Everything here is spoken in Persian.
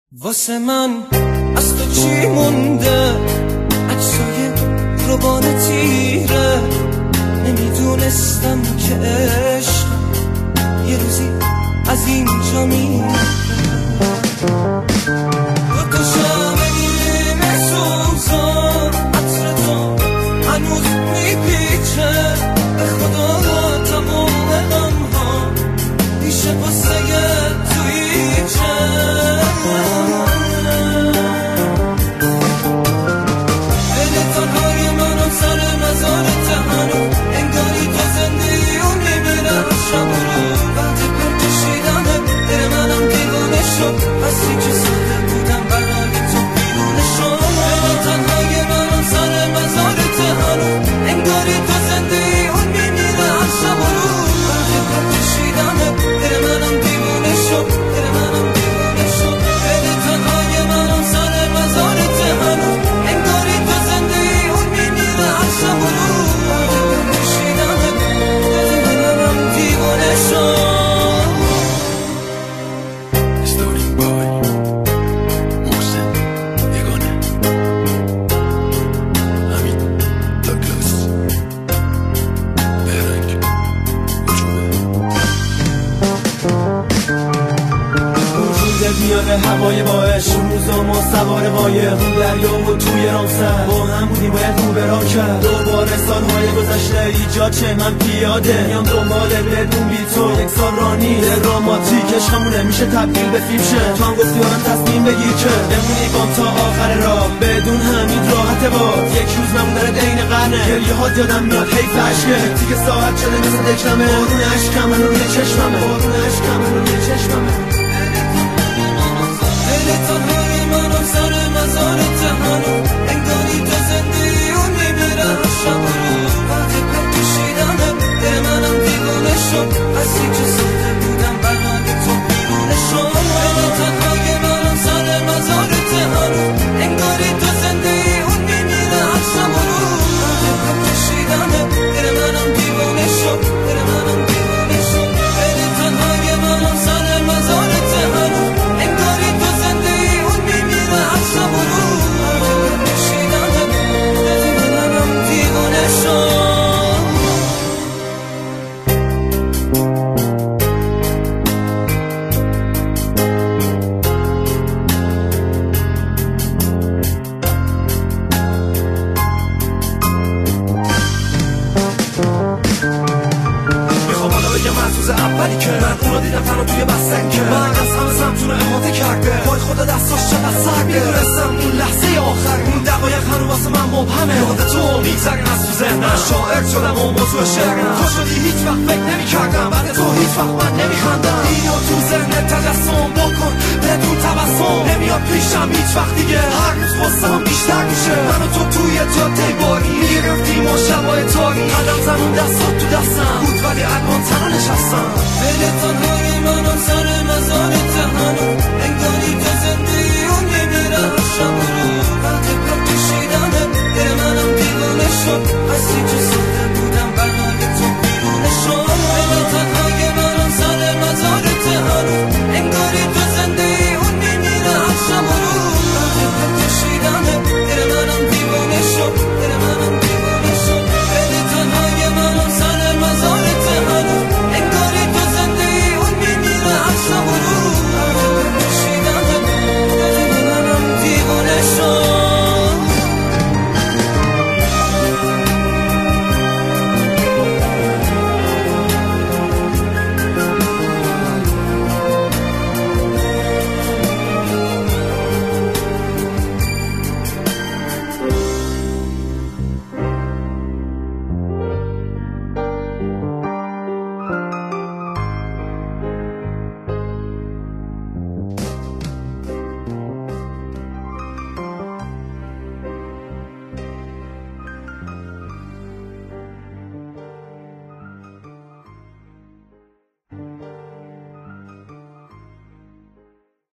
واسه من از تو چی مونده؟ عکسای روبان تیره. نمیدونستم که عشق یه روزی از اینجا میره. دو تا شمع نیمه سوزان عطر تو هنوز میپیچه. به خدا تمام غم‌ها میشه واسه توییچه. میاره هوای باش اون روزا ما سوار مایه اون دریا و توی رامسر با هم بودیم باید رو برا کرد. دوباره سالهای گذشته ایجاد چه من پیاده میام دنباله بدون بی تو. یک سال رانی دراماتیک عشقمونه میشه تبدیل به فیلم شه. تو هم گفتی آرم تصمیم بگیر که بمونی بام تا آخر راه بدون همین راحت باد. یک روز نموندن دین قرنه گریه هات یادم میاد حیف عشقه. دیگه ساعت شده مثل دکلمه بارون عشقم روی چشممه. بارون عشقم روی چشممه. تنهای منم سر مزار تهنم انگاری تو زندگیون میبرم شب و روز. وقتی پر کشیدمه دل منم دیوانه شد. از اینجا ساخته بودم برای تو بیرونه شد. تنهای منم سر مزار تهنم انگاری تو زندگیون میبرم شب و روز. وقتی پر کشیدمه دل منم دیوانه شد. دل منم دیوانه شد. تنهای منم سر مزار تهنم انگاری تو اولی که من اونو دیدم تنها توی بستن که من از همه سمتونه احاطه کرده. وای خدا دستاش چقدر سرده. میدونستم اون لحظه آخر اون دقایق هنو واسه من مبهمه. یاد تو میگذرن از تو ذهنم شاعر شدم و موضوع شعرم. تو شدی هیچ وقت فکر نمی کردم بعد تو هیچ وقت من نمی خندم. اینو تو ذهنت تجسم بکن بدون تبسم. نمیاد پیشم هیچ وقت دیگه هر روز غصه‌ام بیشتر میشه. من و تو توی جاده باری میرفتیم و شبای تاری قدم زنون دستات تو دستم بود ولی الان تنها نشستم. تنهای منم سر مزار تهنم